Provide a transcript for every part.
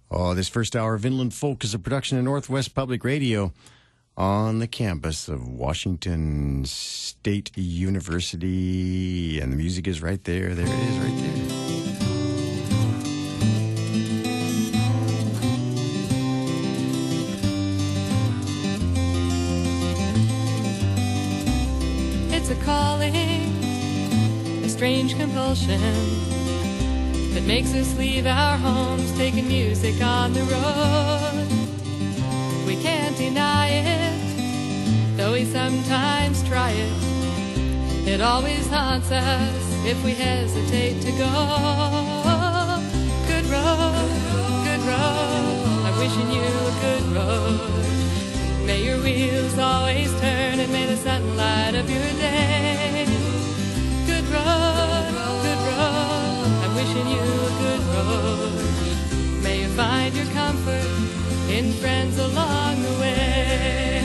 Oh, this first hour of Inland Folk is a production of Northwest Public Radio on the campus of Washington State University. And the music is right there. There it is right there. It's a calling, a strange compulsion that makes us leave our homes, taking music on the road. We can't deny it, though we sometimes try it. It always haunts us if we hesitate to go. Good road, I'm wishing you a good road. May your wheels always turn and may the sunlight of your day. Good road, I'm wishing you a good road. May you find your comfort in friends along the way.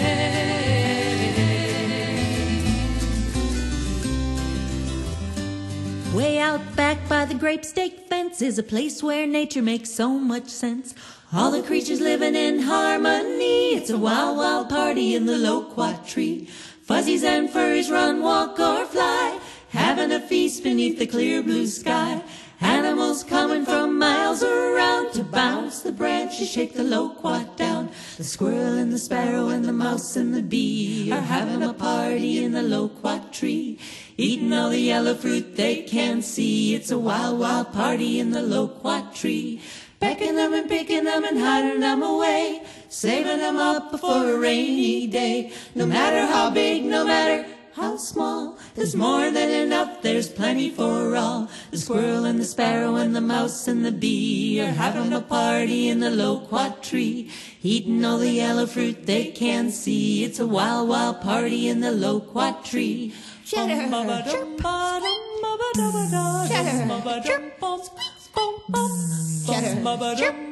Way out back by the grape stake fence is a place where nature makes so much sense. All the creatures living in harmony. It's a wild, wild party in the loquat tree. Fuzzies and furries run, walk, or fly, having a feast beneath the clear blue sky. Animals coming from miles around to bounce the branches, shake the loquat down. The squirrel and the sparrow and the mouse and the bee are having a party in the loquat tree, eating all the yellow fruit they can see. It's a wild, wild party in the loquat tree. Pecking them and picking them and hiding them away, saving them up before a rainy day. No matter how big, no matter how small, there's more than enough, there's plenty for all. The squirrel and the sparrow and the mouse and the bee are having a party in the loquat tree, eating all the yellow fruit they can see. It's a wild, wild party in the loquat tree. Cheddar, chirp. Cheddar, chirp. Cheddar,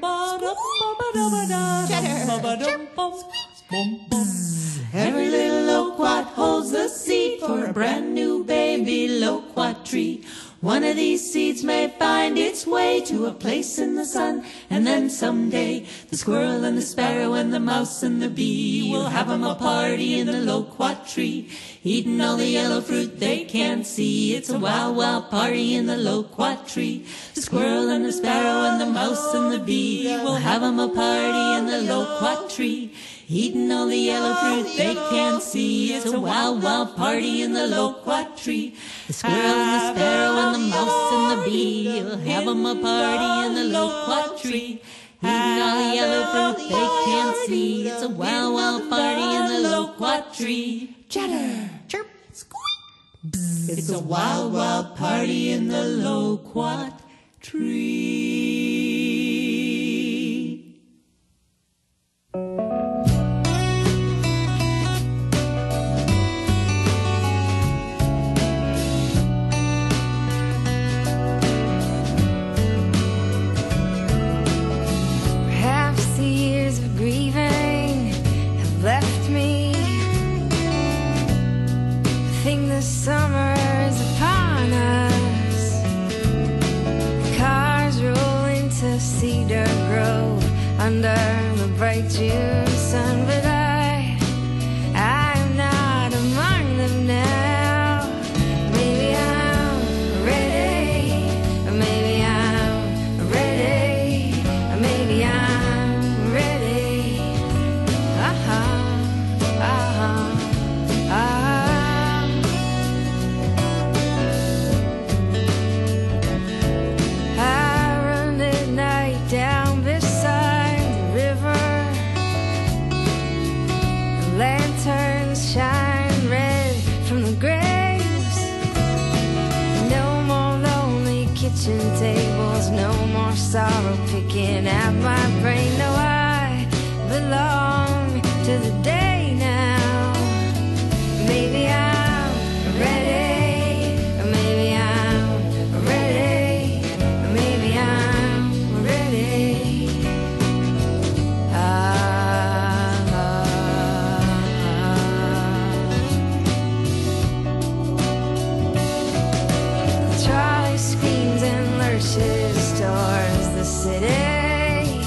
chirp. Every little loquat holds the seed for a brand new baby loquat tree. One of these seeds may find its way to a place in the sun, and then someday the squirrel and the sparrow and the mouse and the bee will have 'em a party in the loquat tree, eating all the yellow fruit they can't see. It's a wild, wild party in the loquat tree. The squirrel and the sparrow and the mouse and the bee will have 'em a party in the loquat tree, eating all the yellow fruit they can't see. It's a wild, wild party in the loquat tree. The squirrel and the sparrow and the mouse and the bee will have 'em a party in the loquat tree, eating all the yellow fruit they can't see. It's a wild, wild party in the loquat tree. Chatter, chirp, squeak. It's a wild, wild party in the loquat tree. Summer is upon us. Cars roll into Cedar Grove under the bright June sun, but I'm not among them now. Maybe I'm ready, maybe I'm ready, maybe I'm ready. Down beside the river, lanterns shine red from the graves. No more lonely kitchen tables, no more sorrow picking at my brain. No, I belong to the day now. Maybe I'm ready, maybe I'm ready, maybe I'm ready. Charlie screams and lurches towards the city.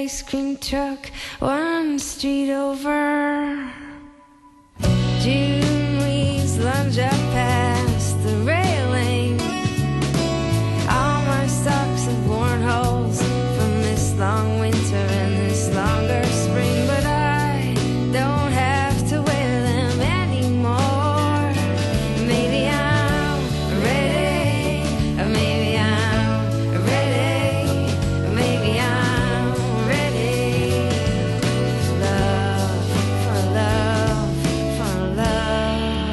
ice cream truck one street over. June leaves lunge up past the railing. All my socks have worn holes from this long winter and this longer spring, but I don't have to wear them anymore. Maybe I'm ready, or maybe I'm ready, or maybe I'm ready for love, for love, for love.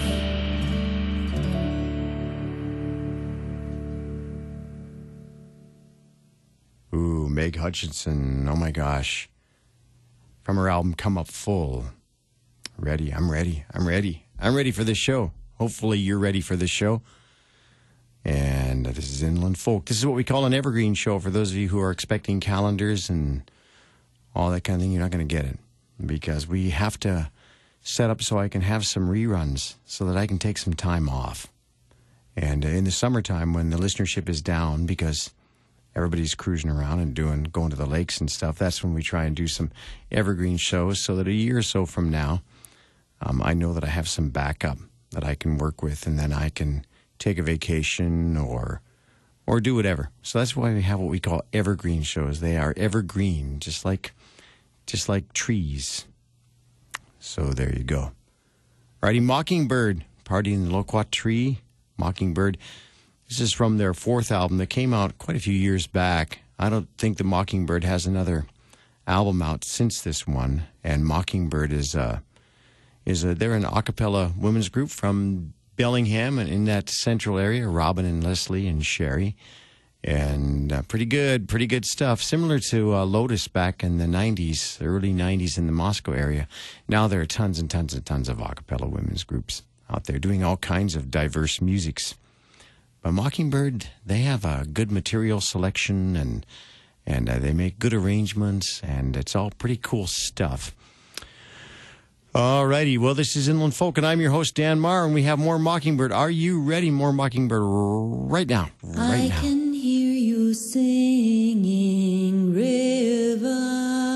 Ooh, Meg Hutchinson. Oh my gosh. From her album Come Up Full. Ready. I'm ready. I'm ready. I'm ready for this show. Hopefully you're ready for this show. And this is Inland Folk. This is what we call an evergreen show. For those of you who are expecting calendars and all that kind of thing, you're not going to get it. Because we have to set up so I can have some reruns so that I can take some time off. And in the summertime when the listenership is down because everybody's cruising around and going to the lakes and stuff, that's when we try and do some evergreen shows so that a year or so from now, I know that I have some backup that I can work with, and then I can take a vacation or do whatever. So that's why we have what we call evergreen shows. They are evergreen, just like trees. So there you go. Alrighty, Mockingbird, Party in the Loquat Tree, Mockingbird. This is from their fourth album that came out quite a few years back. I don't think the Mockingbird has another album out since this one. And Mockingbird they're an a cappella women's group from Bellingham and in that central area, Robin and Leslie and Sherry. And pretty good stuff. Similar to Lotus back in the 90s, the early 90s in the Moscow area. Now there are tons and tons and tons of a cappella women's groups out there doing all kinds of diverse musics. But Mockingbird, they have a good material selection and they make good arrangements, and it's all pretty cool stuff. All righty, well, this is Inland Folk, and I'm your host, Dan Marr, and we have more Mockingbird. Are you ready? More Mockingbird right now. I can hear you singing, river.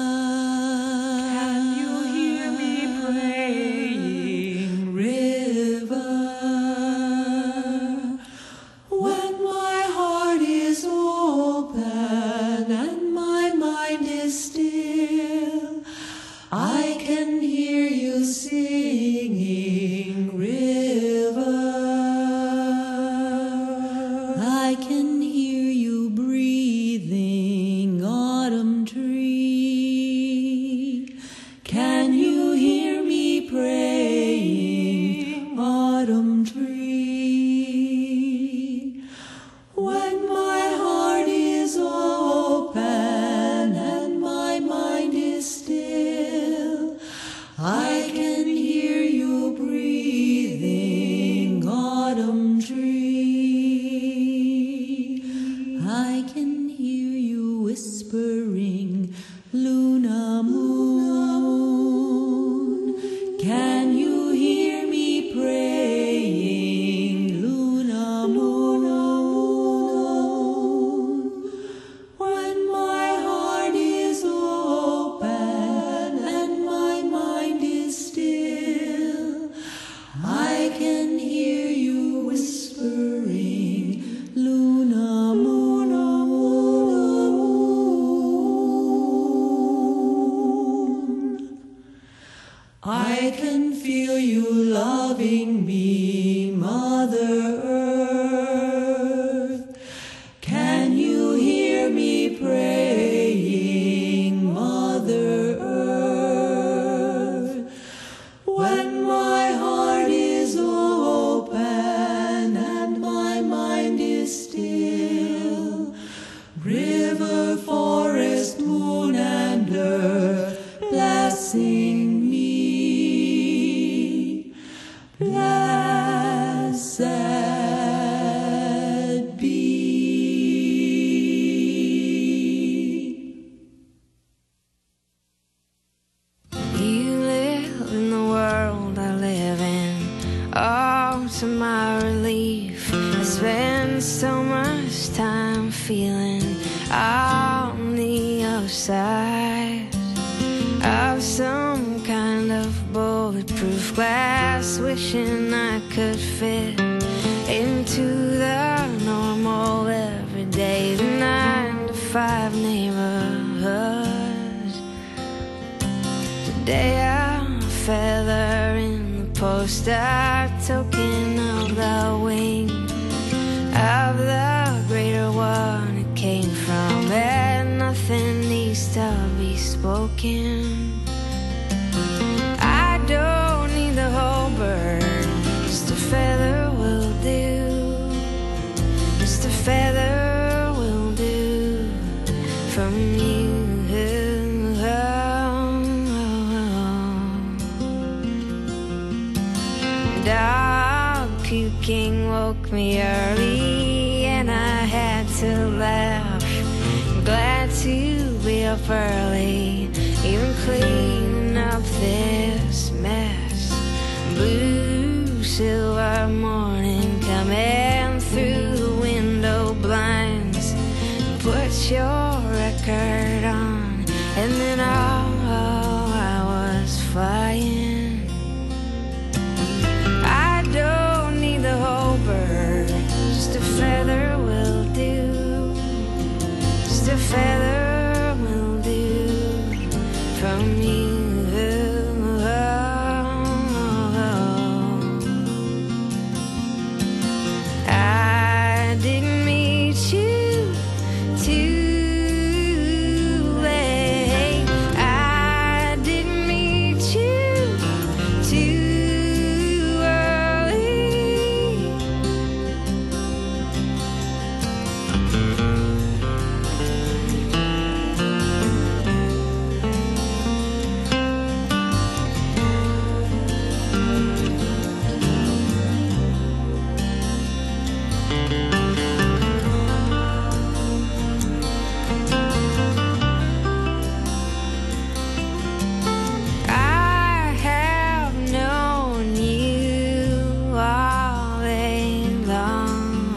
Can you hear me praying, River? When my heart is open and my mind is still, I can hear you singing, river. I can hear you breathing, autumn tree. Can you hear me praying, autumn tree? When my heart is open and my mind is still, I can hear you breathing, autumn tree. I can hear you whispering, Luna moon. Can you hear me praying, Luna moon? When my heart is open and my mind is still, I can hear you whispering, Luna moon. I can feel you loving me, Mother Earth. Can you hear me praying, Mother Earth? When my heart is open and my mind is still, river, forest, moon, and earth, blessing me. Blessed be. You live in the world I live in. Oh, to my relief, I spend so much time feeling on the outside. fit into the normal everyday 9-to-5 neighborhood. Today a feather in the post, a token of the wing of the greater one it came from, and nothing needs to be spoken. I don't need the whole bird, just a feather will do. Just a feather will do from you. Dog puking woke me early and I had to laugh. Glad to be up early, even cleaning up this mess. Blue silver morning coming through the window blinds. Put your record on and then I was flying. I don't need the whole bird, just a feather will do. Just a feather will do from you. I didn't meet you too late. I didn't meet you too early. I have known you all day long,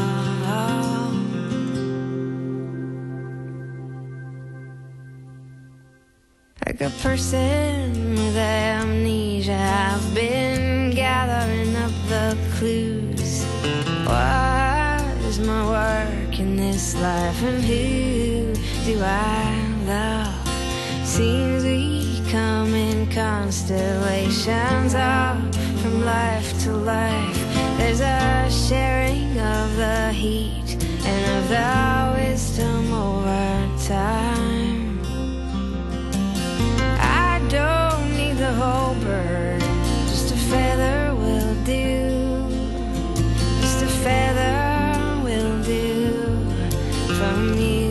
like a person with amnesia. I've been gathering up the clues. What is my work in this life, and who do I love? Seems we come in constellations up from life to life. There's a sharing of the heat and of the wisdom over time. I don't need the whole bird, just a feather will do. Just a feather will do from you.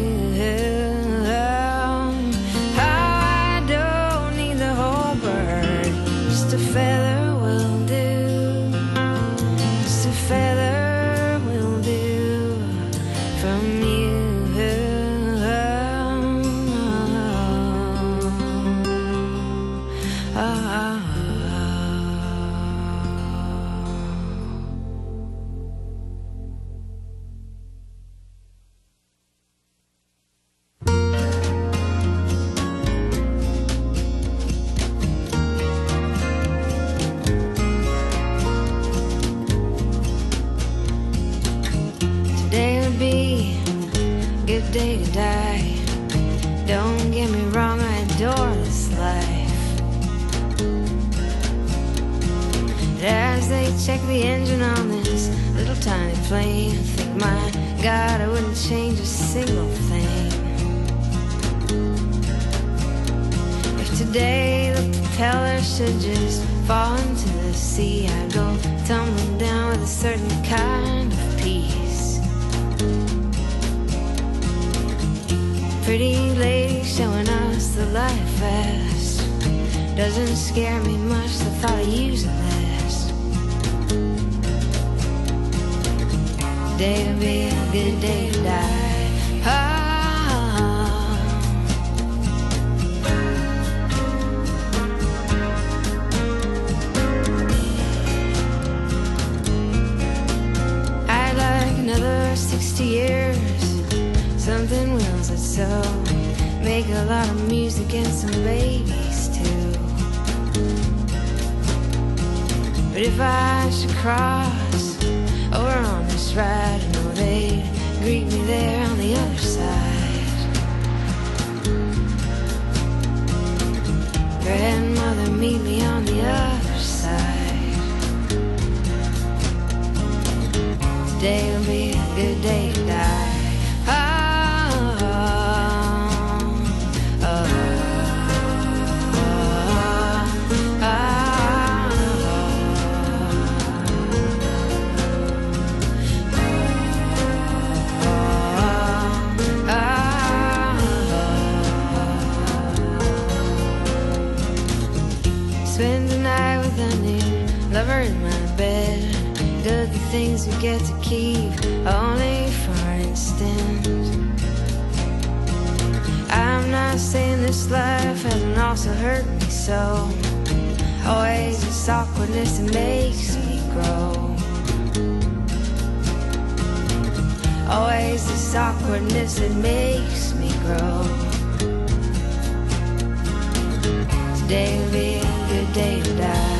I don't need the whole bird, just a feather will do. Just a feather will do from you. Today would be a good day to die. Don't get me wrong, I adore this life. But as they check the engine on this little tiny plane, I think, my God, I wouldn't change a single thing. If today the propeller should just fall into the sea, I'd go tumbling down with a certain kind of peace. Pretty lady showing us the life vest doesn't scare me much, the thought of using this. Today will be a good day to die. I'd like another 60 years, something wills it so. Make a lot of music and some babies too. But if I should cross over on this ride, I know they'd greet me there on the other side. Grandmother, meet me on the other side. Today will be a good day to die. Spend the night with a new lover in my bed. Do the things we get to keep only for an instant. I'm not saying this life hasn't also hurt me so. Always this awkwardness that makes me grow. Always this awkwardness that makes me grow. Today will be a good day to die.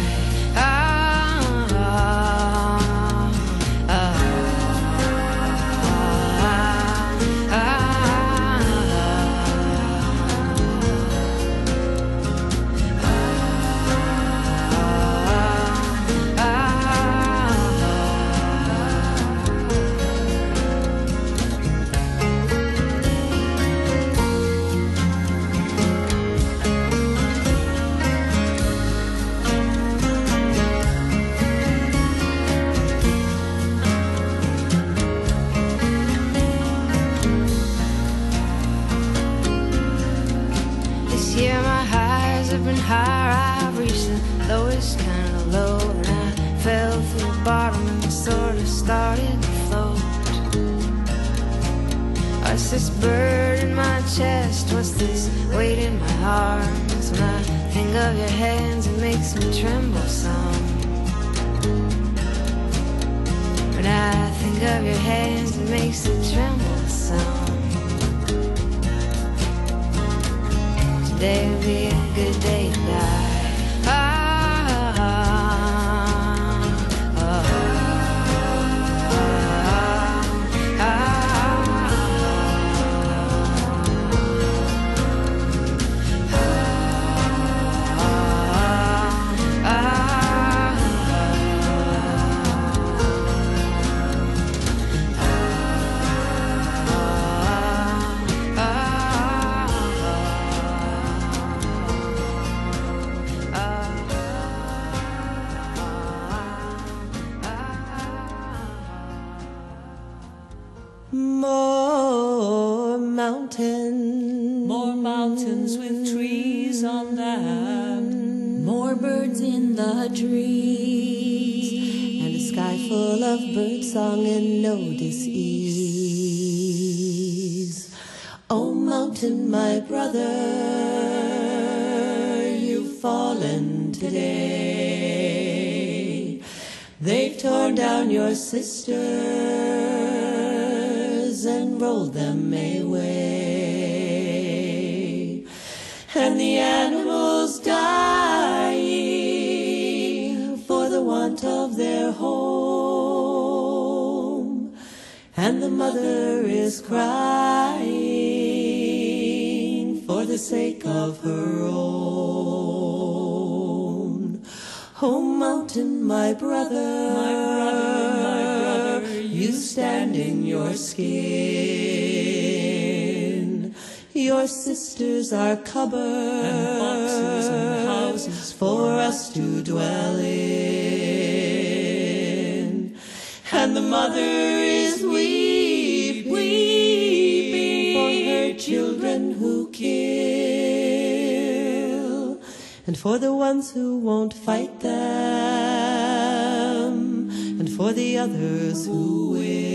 Higher, I've reached the lowest kind of low, and I fell through the bottom and sort of started to float. What's this bird in my chest? What's this weight in my arms? When I think of your hands, it makes me tremble some. When I think of your hands, it makes me tremble some. Today will be a good day to die. More mountains with trees on them. More birds in the trees. And a sky full of birdsong and no dis-ease. Oh, mountain, my brother, you've fallen today. They've torn down your sisters and rolled them away. And the animals dying for the want of their home. And the mother is crying for the sake of her own. Oh, mountain, my brother, you stand in your skin. Your sisters are cupboards and boxes and houses for us to dwell in. And the mother is weeping for her children who kill, and for the ones who won't fight them, and for the others who will.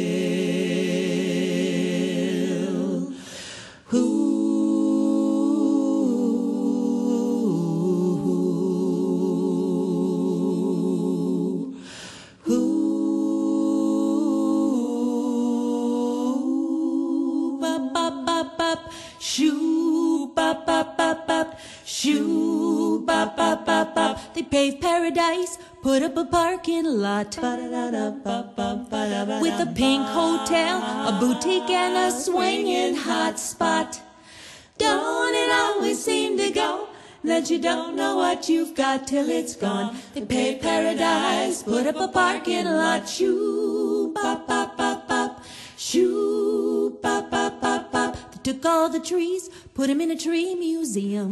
Shoo, bop, bop, bop, bop. Shoo, bop, bop, bop, bop. They paved Paris paradise, put up a parking lot with a pink hotel, a boutique, and a swinging hot spot. Don't it always seem to go that you don't know what you've got till it's gone? They paved paradise, put up a parking lot, shoo, pop, pop, pop, pop, shoo, pop, pop, pop, pop. They took all the trees, put them in a tree museum.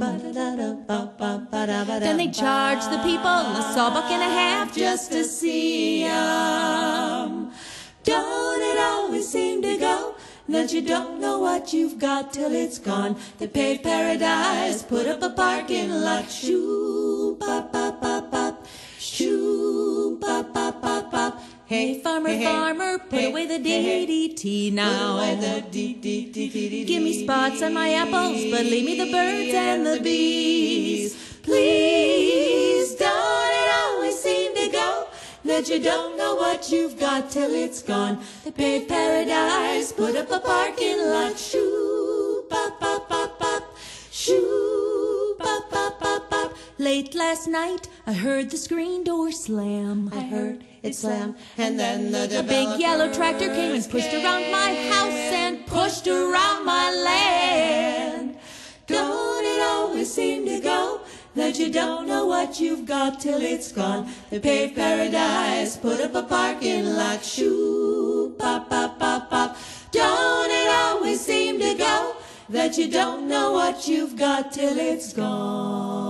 Then they charged the people a sawbuck and a half just to see 'em. Don't it always seem to go that you don't know what you've got till it's gone? They paved paradise, put up a parking lot, shoo, pop, pop, pop, pop, shoo, pop, pop, pop, pop. Hey, farmer, farmer, put away the DDT now. Give me spots on my apples, but leave me the birds and the bees. Please, don't it always seem to go that you don't know what you've got till it's gone? They paved paradise, put up a parking lot, shoo, pop, pop, pop, pop, shoo, pop, pop, pop, pop. Late last night, I heard the screen door slam. I heard it slam, and then a big yellow tractor came and pushed around my house and pushed around my land. Don't it always seem to go that you don't know what you've got till it's gone? They paved paradise, put up a parking lot, shoo, pop, pop, pop, pop. Don't it always seem to go that you don't know what you've got till it's gone?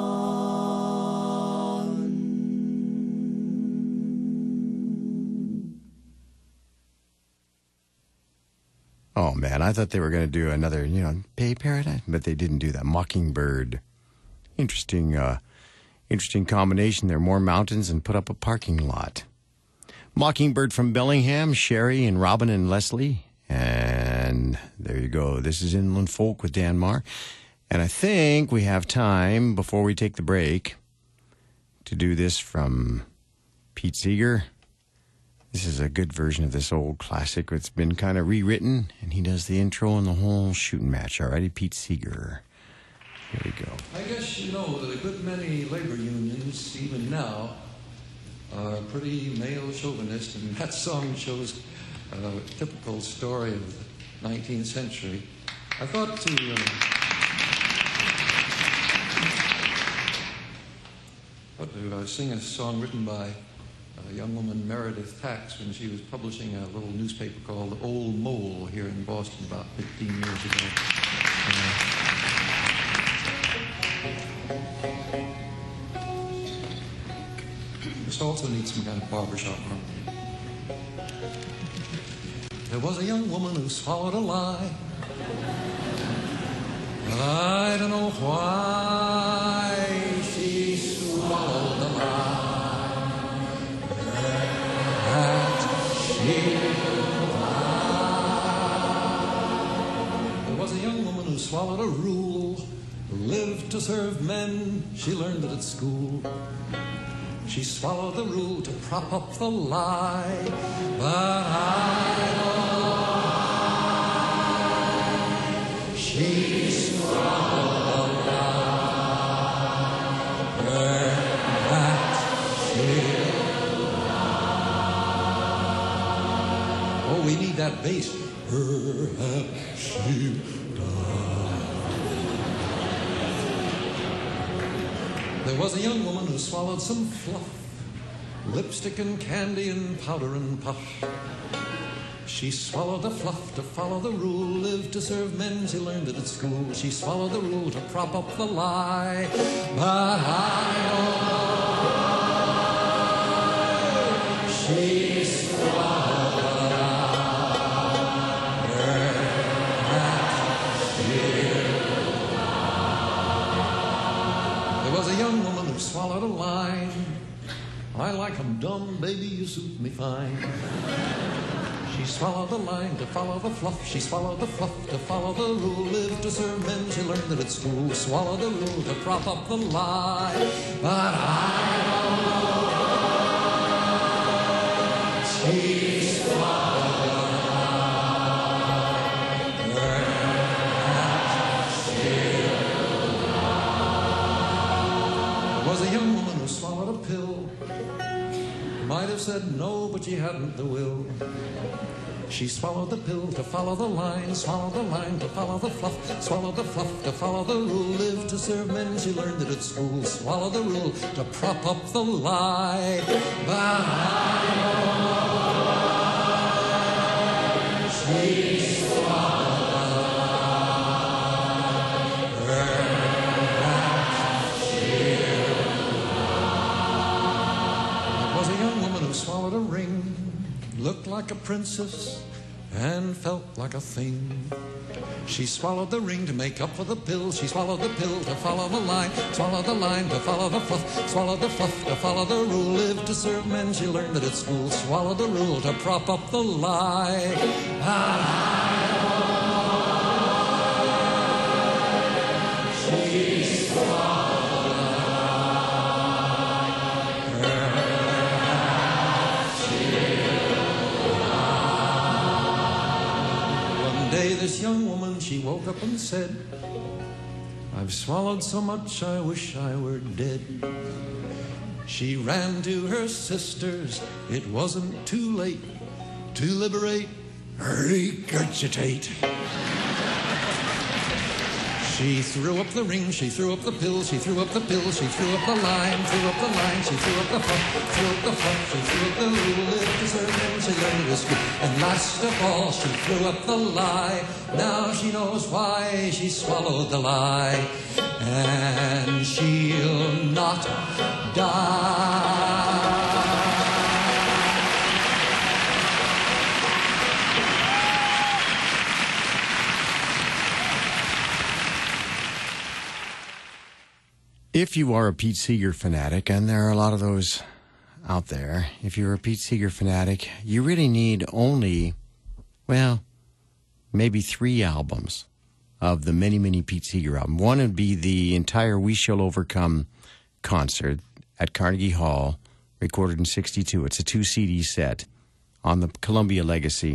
Oh, man, I thought they were going to do another, Pay Paradise, but they didn't do that. Mockingbird. Interesting combination there. More mountains and put up a parking lot. Mockingbird from Bellingham, Sherry and Robin and Leslie. And there you go. This is Inland Folk with Dan Marr. And I think we have time, before we take the break, to do this from Pete Seeger. This is a good version of this old classic. It's been kind of rewritten, and he does the intro and the whole shooting match. All righty, Pete Seeger. Here we go. I guess you know that a good many labor unions, even now, are pretty male chauvinist, and that song shows a typical story of the 19th century. I thought to sing a song written by a young woman, Meredith Tax, when she was publishing a little newspaper called Old Mole here in Boston about 15 years ago. This also needs some kind of barbershop harmony. There was a young woman who swallowed a lie, but I don't know why she swallowed the lie. There was a young woman who swallowed a rule, who lived to serve men. She learned it at school. She swallowed the rule to prop up the lie, but I don't know why she swallowed the lie. That she'll die. Oh, we need that bass. Perhaps she'll die. There was a young woman who swallowed some fluff, lipstick and candy and powder and puff. She swallowed the fluff to follow the rule, lived to serve men, she learned it at school. She swallowed the rule to prop up the lie, but I don't know. She swallowed the lie. There was a young woman who swallowed a line. I like 'em dumb, baby, you suit me fine. She swallowed the line to follow the fluff. She swallowed the fluff to follow the rule. Lived to serve men, she learned it at school. Swallowed the rule to prop up the lie. But I don't know. She swallowed the lie. Perhaps she'll die. There was a young woman who swallowed a pill. Might have said no, but she hadn't the will. She swallowed the pill to follow the line, swallowed the line to follow the fluff, swallowed the fluff to follow the rule. Lived to serve men, she learned it at school. Swallow the rule to prop up the lie. She swallowed the lie. It was a young woman who swallowed a ring. Looked like a princess and felt like a thing. She swallowed the ring to make up for the pill. She swallowed the pill to follow the line. Swallowed the line to follow the fluff. Swallowed the fluff to follow the rule. Lived to serve men, she learned it at school. Swallowed the rule to prop up the lie. She swallowed the lie. One day this young woman, she woke up and said, I've swallowed so much I wish I were dead. She ran to her sisters, it wasn't too late to liberate, regurgitate. She threw up the ring, she threw up the pill, she threw up the pill, she threw up the line, threw up the line, she threw up the fluff, threw up the fluff, she threw up the rule, lived to serve men, she learned it at school. And last of all, she threw up the lie. Now she knows why she swallowed the lie. And she'll not die. If you are a Pete Seeger fanatic, and there are a lot of those out there, if you're a Pete Seeger fanatic, you really need only, well, maybe 3 albums of the many, many Pete Seeger albums. One would be the entire We Shall Overcome concert at Carnegie Hall, recorded in '62. It's a 2-CD set on the Columbia Legacy.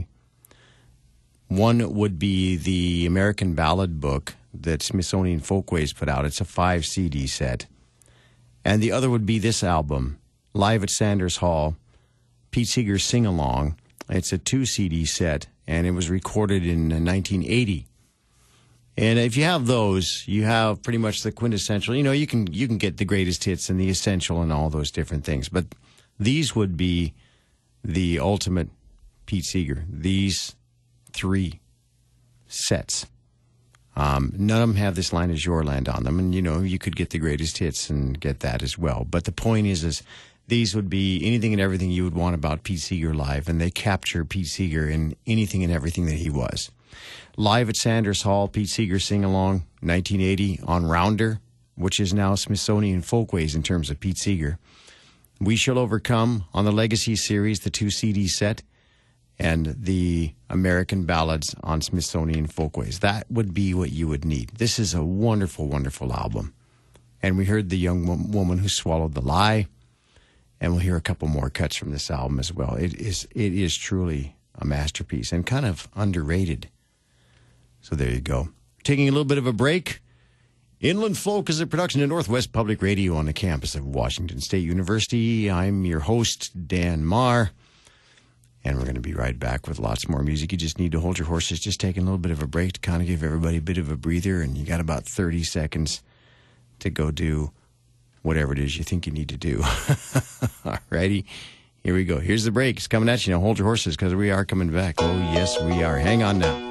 One would be the American Ballad book that Smithsonian Folkways put out. It's a 5-CD set. And the other would be this album, Live at Sanders Hall, Pete Seeger's Sing-Along. It's a 2-CD set, and it was recorded in 1980. And if you have those, you have pretty much the quintessential. You know, you can get the greatest hits and the essential and all those different things. But these would be the ultimate Pete Seeger. These 3 sets. None of them have this Line Is Your Land on them. And, you know, you could get the greatest hits and get that as well. But the point is these would be anything and everything you would want about Pete Seeger live. And they capture Pete Seeger in anything and everything that he was. Live at Sanders Hall, Pete Seeger Sing-Along, 1980 on Rounder, which is now Smithsonian Folkways in terms of Pete Seeger. We Shall Overcome on the Legacy series, the 2-CD set, and the American Ballads on Smithsonian Folkways. That would be what you would need. This is a wonderful, wonderful album. And we heard the young woman who swallowed the lie, and we'll hear a couple more cuts from this album as well. It is truly a masterpiece and kind of underrated. So there you go. Taking a little bit of a break. Inland Folk is a production of Northwest Public Radio on the campus of Washington State University. I'm your host, Dan Marr. And we're going to be right back with lots more music. You just need to hold your horses. Just taking a little bit of a break to kind of give everybody a bit of a breather. And you got about 30 seconds to go do whatever it is you think you need to do. All righty. Here we go. Here's the break. It's coming at you now. Hold your horses because we are coming back. Oh, yes, we are. Hang on now.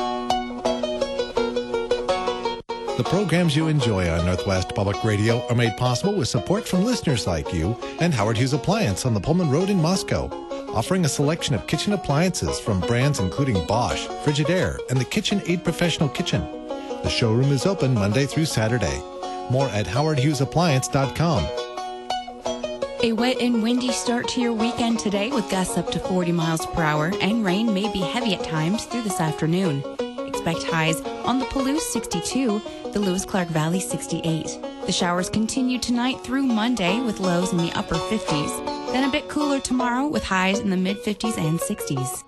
The programs you enjoy on Northwest Public Radio are made possible with support from listeners like you and Howard Hughes Appliance on the Pullman Road in Moscow, offering a selection of kitchen appliances from brands including Bosch, Frigidaire, and the KitchenAid Professional Kitchen. The showroom is open Monday through Saturday. More at howardhughesappliance.com. A wet and windy start to your weekend today with gusts up to 40 miles per hour, and rain may be heavy at times through this afternoon. Expect highs on the Palouse 62, the Lewis-Clark Valley 68. The showers continue tonight through Monday with lows in the upper 50s. Then a bit cooler tomorrow with highs in the mid-50s and 60s.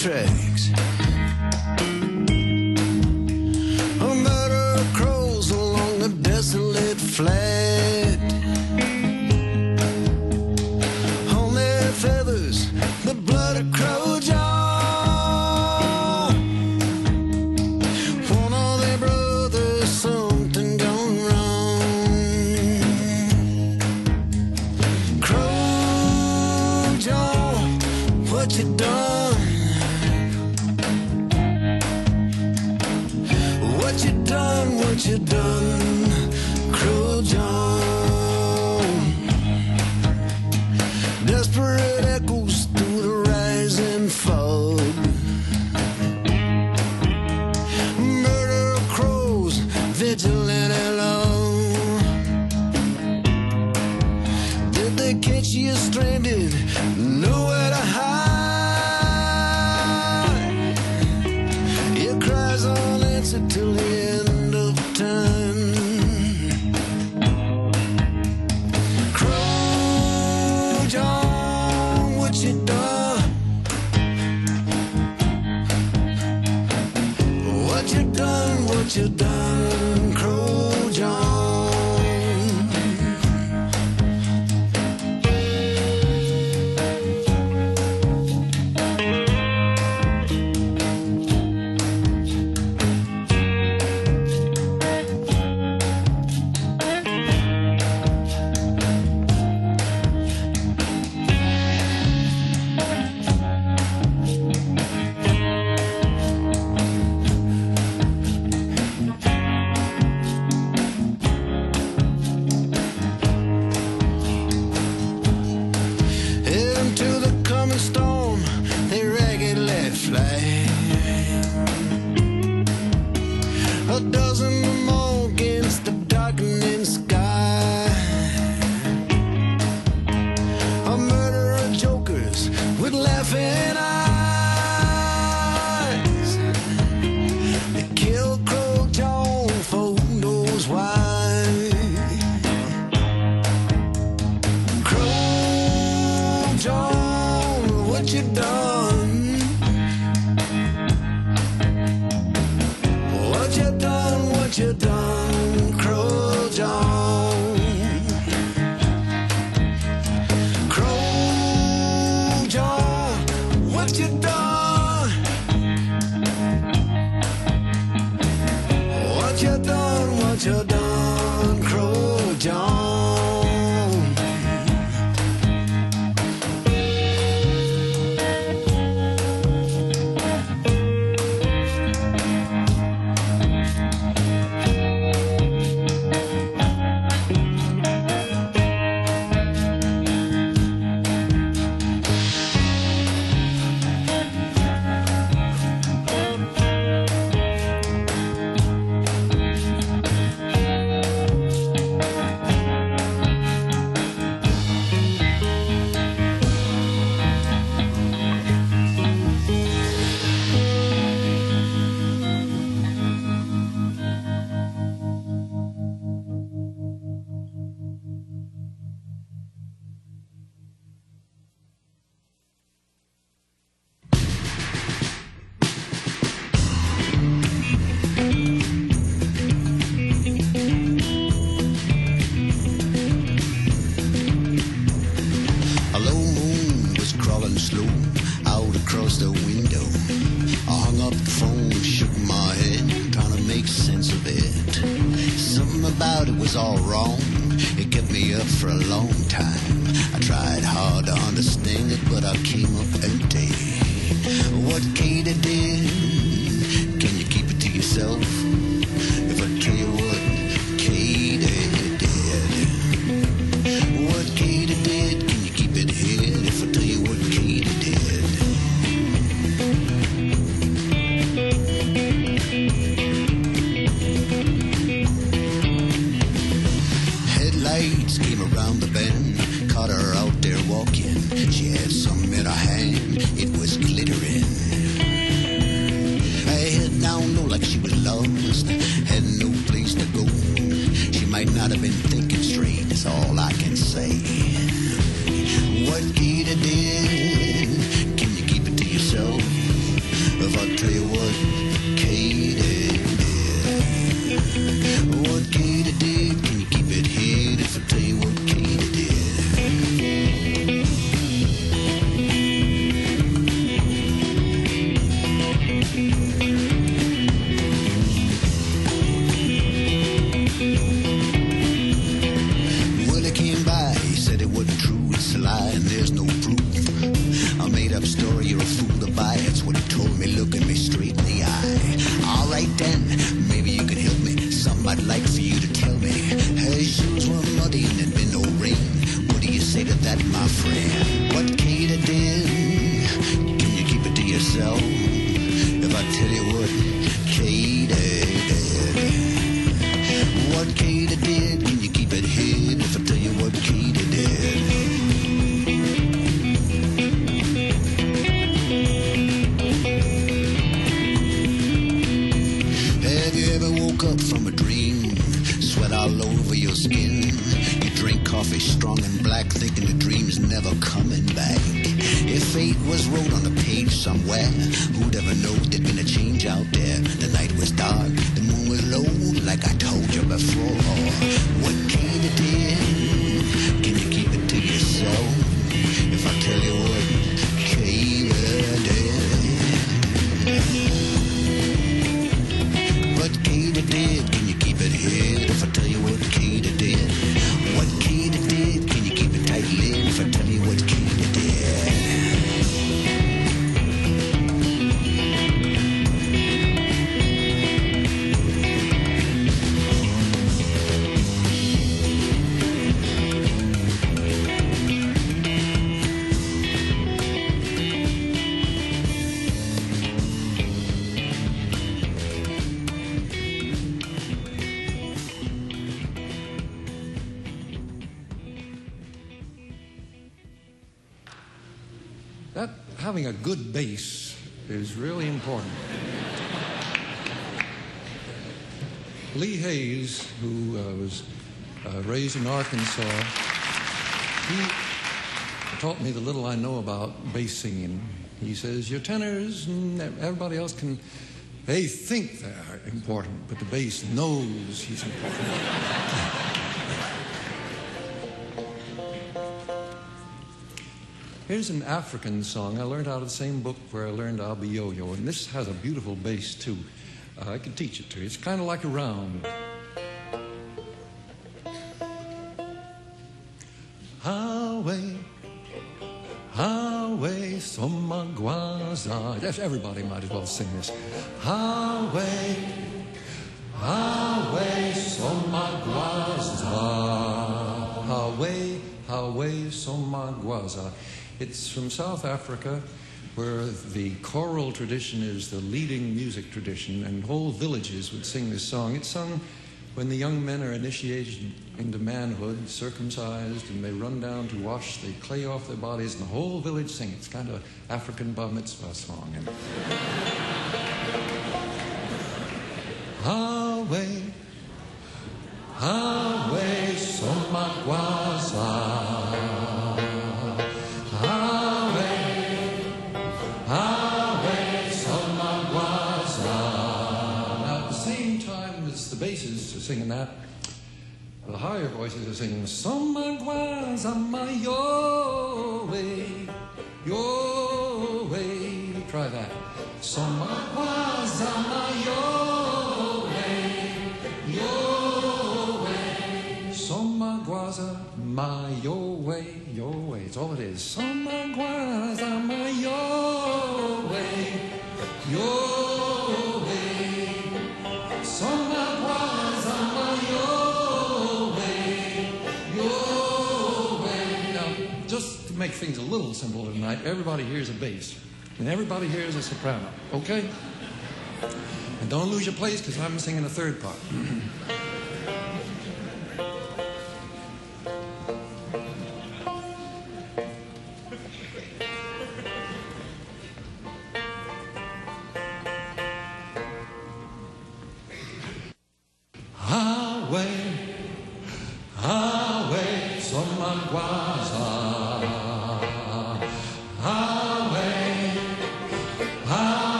tracks. A murder crows along the desolate flat. On their feathers, the blood of Crow Jaw. One of their brothers, something gone wrong. Crow Jaw, what you done? What you done, what you done, Crow John? Desperate echoes through the rising fog. Murder of crows, vigilant and long. Did they catch you stranded? Nowhere to hide. Your cries unanswered till the end of time. Crow John, what you done? What you done, what you done, Crow John? Into the coming storm, they raggedly fly. A dozen or more against the darkening sky. A murder of jokers with laughing eyes. They killed Crow John for who knows why. Crow John, what you done? What you done, what you done, Crow John? Crow John, what you done? What you done, what you done, Crow John? A low moon was crawling slow out across the window. I hung up the phone, shook my head, trying to make sense of it. Something about it was all wrong. It kept me up for a long time. I tried hard to understand it, but I came up empty. What Katie did, can you keep it to yourself? If I tell you what Katie did, what Katie did, can you keep it hid? If I tell you what Katie did. Headlights came around the bend, caught her out there walking. She had something in her hand, it was glittering. say to that, my friend? What Katie did, can you keep it to yourself? If I tell you what Katie did, what Katie did, can you keep it hid? If I tell you what Katie did. Have you ever woke up from a dream, sweat all over your skin? You drink coffee strong and black, thinking the dream's never coming back. If fate was wrote on a page somewhere, who'd ever know there'd been a change out there? The night was dark, the moon was low, like I told you before. What Katie did, can you keep it to yourself? If I tell you what Katie did. What Katie did, can you keep it hid? If I tell you what Katie did. What Katie did, can you keep it tight lid? If I tell you what Katie did. Having a good bass is really important. Lee Hayes, who was raised in Arkansas, he taught me the little I know about bass singing. He says, your tenors and everybody else they think they're important, but the bass knows he's important. Here's an African song I learned out of the same book where I learned I'll Be Yo-Yo, and this has a beautiful bass too. I can teach it to you. It's kind of like a round. Highway, highway, somagwaza. Yes, everybody might as well sing this. Highway, highway, somagwaza. Highway, highway, somagwaza. It's from South Africa, where the choral tradition is the leading music tradition, and whole villages would sing this song. It's sung when the young men are initiated into manhood, circumcised, and they run down to wash the clay off their bodies, and the whole village sing it. It's kind of African bar mitzvah song. And highway, highway, somagwaza. Basses are singing that. The higher voices are singing Somagwaza my your way, your way. Try that. Somagwaza my your way, your way. Somagwaza my your way, your way. It's all it is. Somagwaza my your way, your way. Somagwaza my your way. Now, just to make things a little simpler tonight, everybody hears a bass, and everybody hears a soprano, okay? And don't lose your place, because I'm singing a third part.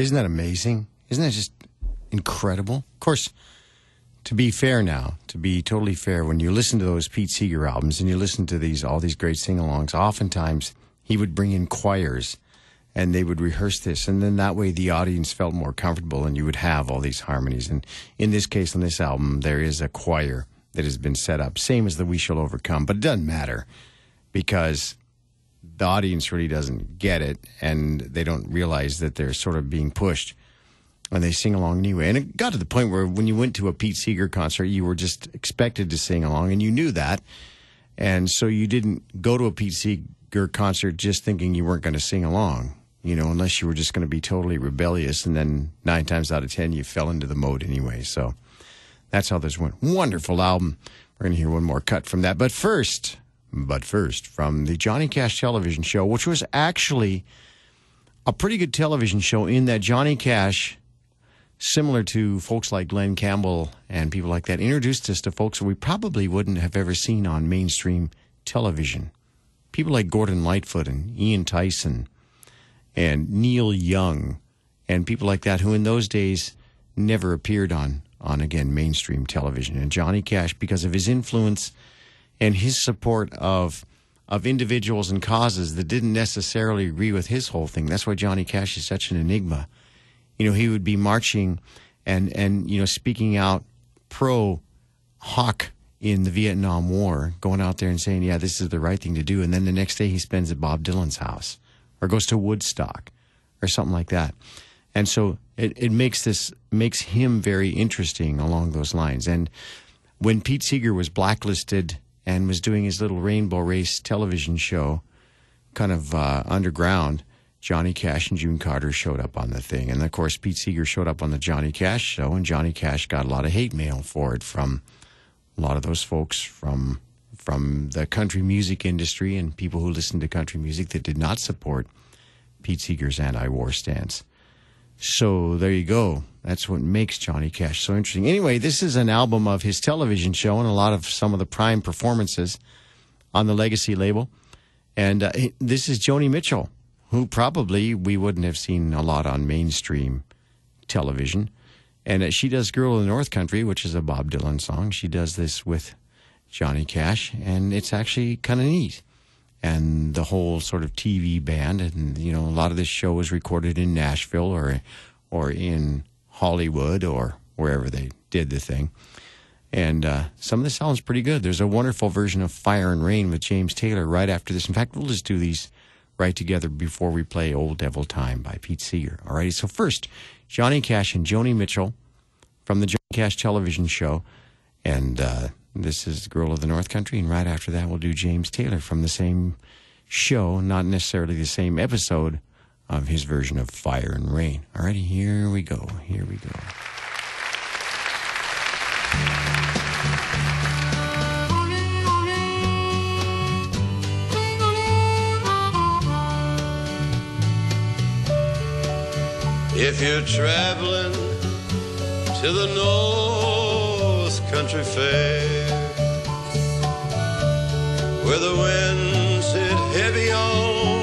Isn't that amazing? Isn't that just incredible? Of course, to be fair now, to be totally fair, when you listen to those Pete Seeger albums and you listen to all these great sing-alongs, oftentimes he would bring in choirs and they would rehearse this, and then that way the audience felt more comfortable and you would have all these harmonies. And in this case, on this album, there is a choir that has been set up, same as the We Shall Overcome, but it doesn't matter because the audience really doesn't get it, and they don't realize that they're sort of being pushed, and they sing along anyway. And it got to the point where when you went to a Pete Seeger concert, you were just expected to sing along, and you knew that. And so you didn't go to a Pete Seeger concert just thinking you weren't going to sing along, unless you were just going to be totally rebellious, and then 9 times out of 10, you fell into the mode anyway. So that's how this went. Wonderful album. We're going to hear one more cut from that. But first, from the Johnny Cash television show, which was actually a pretty good television show in that Johnny Cash, similar to folks like Glenn Campbell and people like that, introduced us to folks that we probably wouldn't have ever seen on mainstream television. People like Gordon Lightfoot and Ian Tyson and Neil Young and people like that who in those days never appeared on again, mainstream television. And Johnny Cash, because of his influence and his support of individuals and causes that didn't necessarily agree with his whole thing. That's why Johnny Cash is such an enigma. He would be marching and speaking out pro-Hawk in the Vietnam War, going out there and saying, yeah, this is the right thing to do. And then the next day he spends at Bob Dylan's house or goes to Woodstock or something like that. And so it makes him very interesting along those lines. And when Pete Seeger was blacklisted and was doing his little Rainbow Race television show, kind of underground, Johnny Cash and June Carter showed up on the thing. And, of course, Pete Seeger showed up on the Johnny Cash show, and Johnny Cash got a lot of hate mail for it from a lot of those folks from the country music industry and people who listened to country music that did not support Pete Seeger's anti-war stance. So there you go. That's what makes Johnny Cash so interesting. Anyway, this is an album of his television show and some of the prime performances on the Legacy label. And this is Joni Mitchell, who probably we wouldn't have seen a lot on mainstream television. And she does Girl of the North Country, which is a Bob Dylan song. She does this with Johnny Cash, and it's actually kind of neat. And the whole sort of TV band, and a lot of this show was recorded in Nashville or in Hollywood or wherever they did the thing. And some of this sounds pretty good. There's a wonderful version of Fire and Rain with James Taylor right after this. In fact, we'll just do these right together before we play Old Devil Time by Pete Seeger. All right, so first, Johnny Cash and Joni Mitchell from the Johnny Cash television show. And this is Girl of the North Country. And right after that, we'll do James Taylor from the same show, not necessarily the same episode of his version of Fire and Rain. All righty, here we go. Here we go. If you're traveling to the North Country Fair, where the winds hit heavy on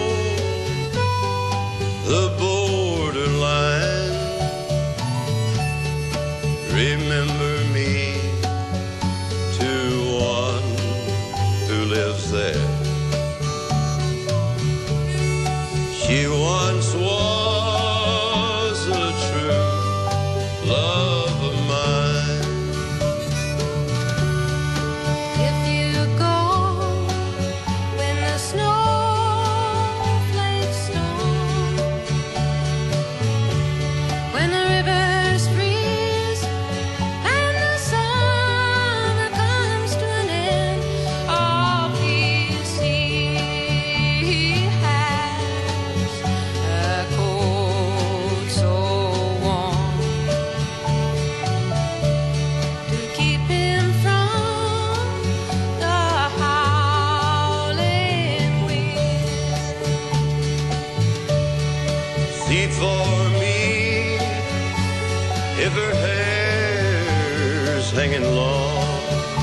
the borderline, remember me to one who lives there. She once was love of mine. If you go when the snowflakes snow, when the rivers freeze and the summer comes to an end, all you see has a cold so warm. For me, if her hair's hanging long,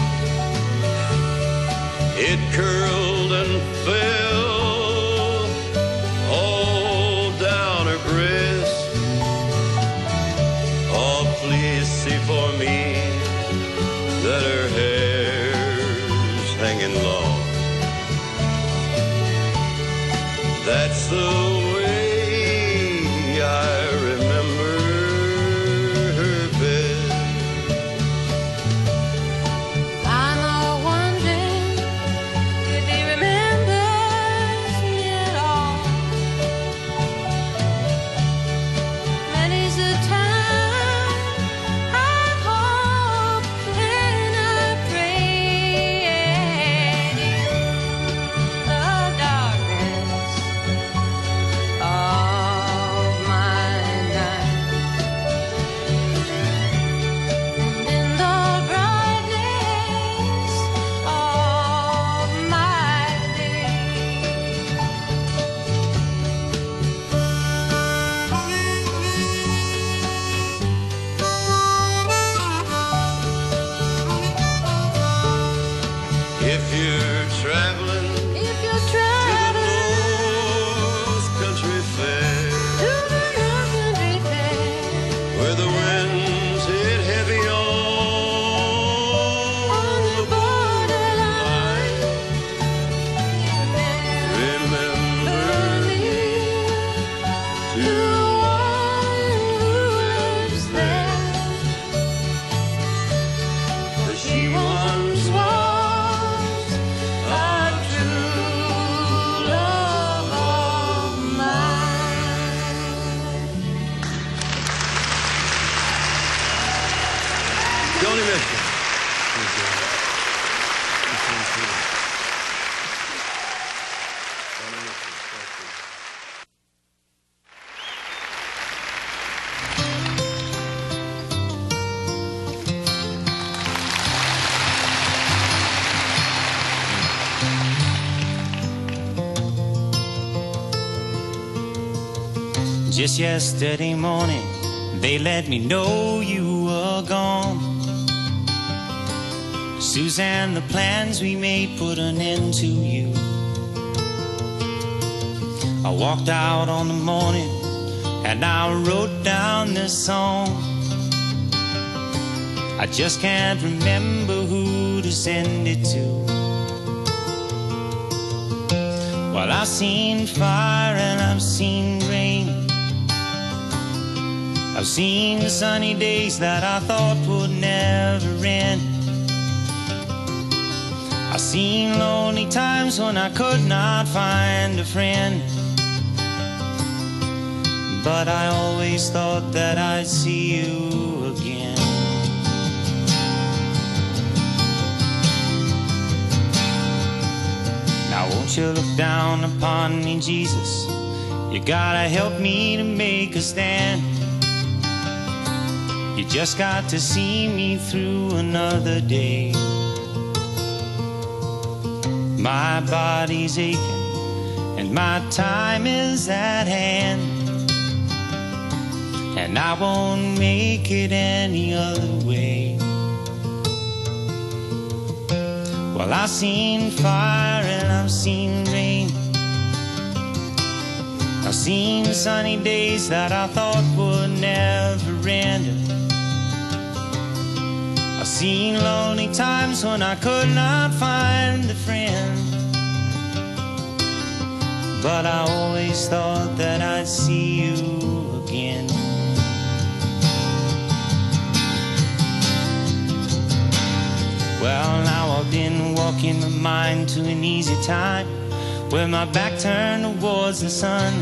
it curled and fell all down her breast, please see for me that her hair's hanging long. That's the way I remember her best. I'm all wondering if he remembers me at all. Many's the time I've hoped and I prayed in the darkness of my night, and in the brightness of my day. If you're traveling If you're to the traveling North Country Fair, to the North Country Fair, where the winds hit heavy on the borderline, remember me to to the one who lives there. that she once was a true love of mine. Joni Mitchell. Just yesterday morning, they let me know you were gone. Suzanne, the plans we made put an end to you. I walked out on the morning and I wrote down this song. I just can't remember who to send it to. Well, I've seen fire and I've seen rain. I've seen the sunny days that I thought would never end. I've seen lonely times when I could not find a friend. But I always thought that I'd see you again. Now won't you look down upon me, Jesus? You gotta help me to make a stand. You just got to see me through another day. My body's aching and my time is at hand, and I won't make it any other way. Well, I've seen fire and I've seen rain. I've seen sunny days that I thought would never end. I've seen lonely times when I could not find a friend. But I always thought that I'd see you again. Well, now I've been walking my mind to an easy time, with my back turned towards the sun.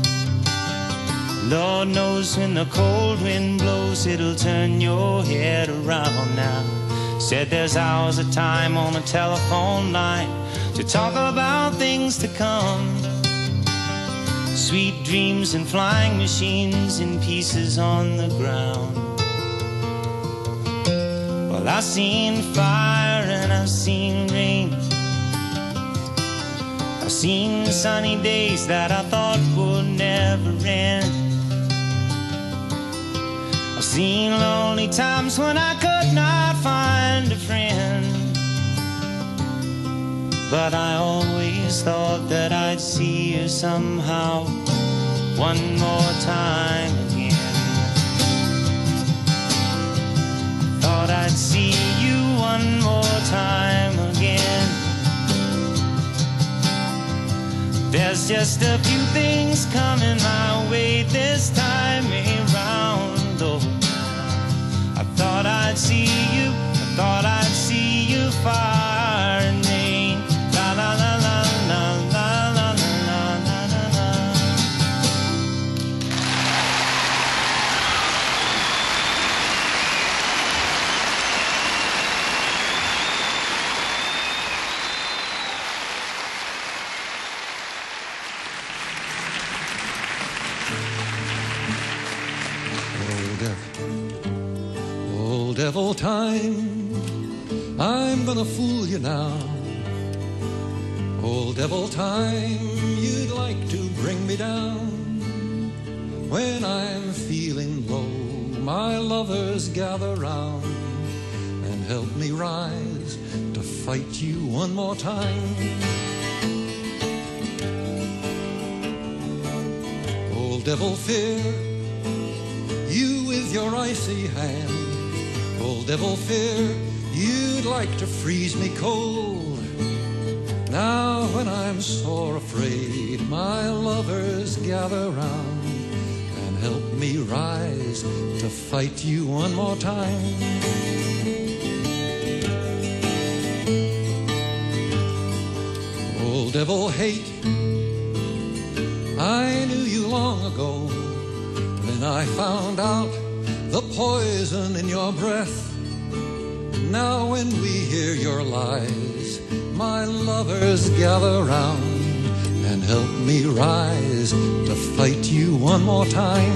Lord knows when the cold wind blows, it'll turn your head around now. Said there's hours of time on a telephone line to talk about things to come. Sweet dreams and flying machines in pieces on the ground. Well, I've seen fire and I've seen rain. I've seen sunny days that I thought would never end. I've seen lonely times when I could not find a friend. But I always thought that I'd see you somehow one more time again. there's just a few things coming my way this time around. Oh, I thought I'd see you, I thought I'd see you far and near. La la la la la la la la la la la. Old devil time, I'm gonna fool you now. Old devil time, you'd like to bring me down. When I'm feeling low, my lovers gather round and help me rise to fight you one more time. Old devil fear, you with your icy hand. Old devil fear, you'd like to freeze me cold. Now when I'm sore afraid, my lovers gather round and help me rise to fight you one more time. Old devil hate, I knew you long ago. Then I found out the poison in your breath. Now when we hear your lies, my lovers gather round and help me rise to fight you one more time.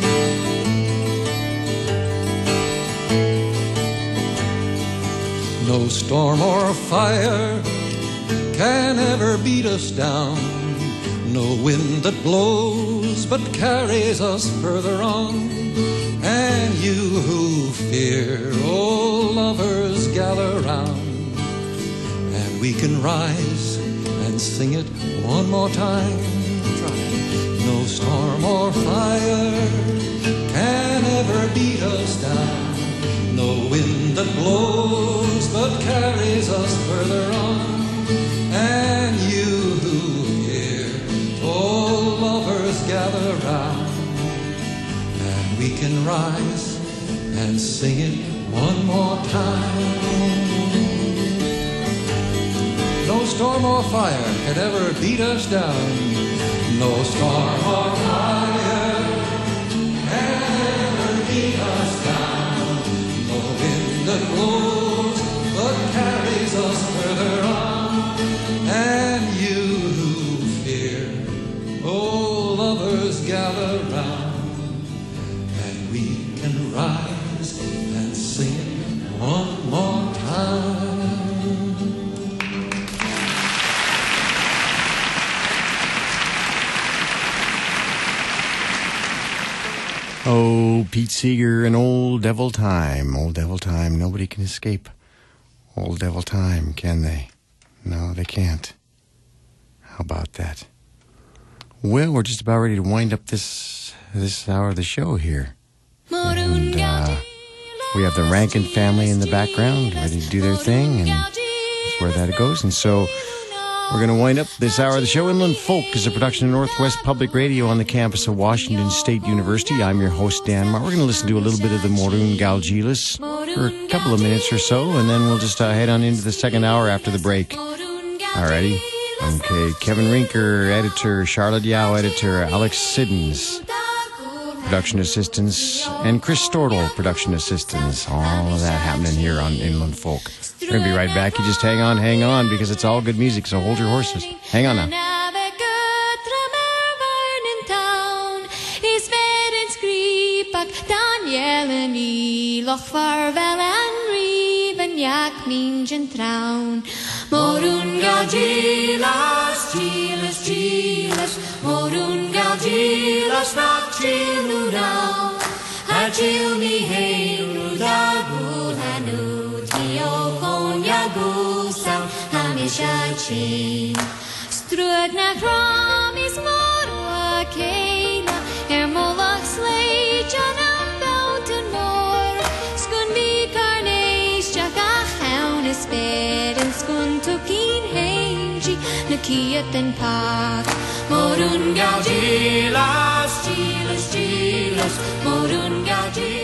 No storm or fire can ever beat us down. No wind that blows but carries us further on. And you who fear, oh lovers, gather round, and we can rise and sing it one more time. Try. No storm or fire can ever beat us down. No wind that blows but carries us further on. And you who fear, oh lovers, gather round, we can rise and sing it one more time. No storm or fire can ever beat us down. No storm or fire can ever beat us down. No wind that blows but carries us further on. And you who fear, oh lovers, gather round. Rise and sing it one more time. Oh, Pete Seeger and Old Devil Time. Old Devil Time. Nobody can escape Old Devil Time, can they? No, they can't. How about that? Well, we're just about ready to wind up this hour of the show here. And we have the Rankin family in the background ready to do their thing, and that's where that goes. And so we're going to wind up this hour of the show. Inland Folk is a production of Northwest Public Radio on the campus of Washington State University. I'm your host, Dan Marr. We're going to listen to a little bit of the Morun Galgilis for a couple of minutes or so, and then we'll just head on into the second hour after the break. Alrighty? Okay, Kevin Rinker, editor, Charlotte Yao, editor, Alex Siddons, production assistants, and Chris Stortle, production assistants. All of that happening here on Inland Folk. We're going to be right back. You just hang on, because it's all good music, so hold your horses. Hang on now. Morun Galgilas, Gilas, Gilas, Morun Galgilas, not Chiludal, Hachil mi Heru Dagul, Hanu, Tio, Konya, Gusal, Hamishachi, Strud na Kramis, Morua, Kena, Hermolach, Slay, Janam, Mountain Moor, Skunbi, Carnage, Jakach, Hound, Sped, and Skun, Tukin, Hangy, Nakiat, and Pak. Morungal gilas, gilas, gilas, morungal gilas.